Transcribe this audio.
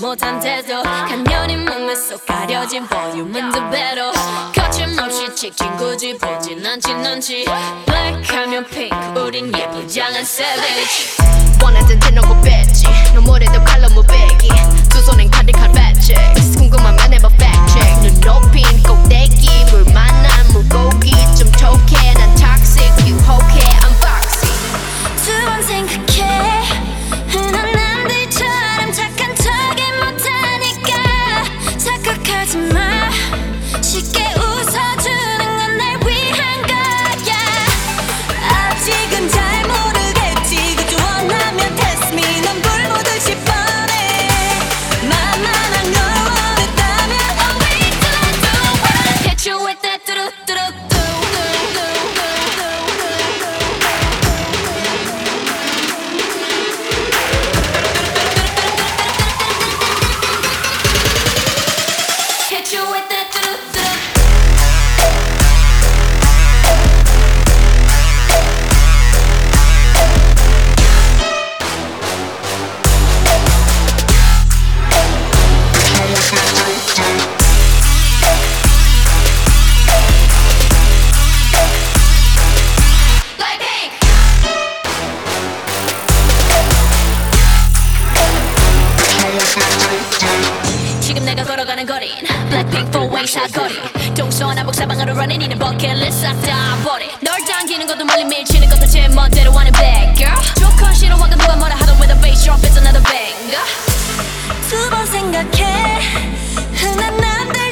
못한 태도 간녀히 목매 속 가려진 볼륨은 두 배로 거침없이 찍힌 굳이 보진 않지 눈치 블랙하면 핑크 우린 예쁘장한 savage 원하던 대놓고 뺐지 너무래도 칼로 무배기 두 손엔 가득한 배치 궁금하면 해봐 fact check 눈 높인 꼭대기 물 만난 물고기 좀 톡해 난 toxic 유혹해 I'm foxy 두 번 생각해 흔한 남들처럼 착한 척이 못하니까 착각하지 마 쉽게 웃어주는 건 날 위한 거야 아직은 잘 모르겠지 그저 원하면 test me 넌 불보듯이 뻔해 만만한 걸 원했다면 Oh wait till I do it Hit you with that 뚜루뚜루 Hit you with that 지금 내가 걸어가는 거린 Blackpink four-way 사거리 동서남북 사방으로 running 이는 버킷리스트 싹 다 버리 널 당기는 것도 멀리 밀치는 것도 제 멋대로 하는 bad girl 조건 싫어하고 누가 뭐라 하던 with a bass drop it's another banger 두 번 생각해 흔한 남들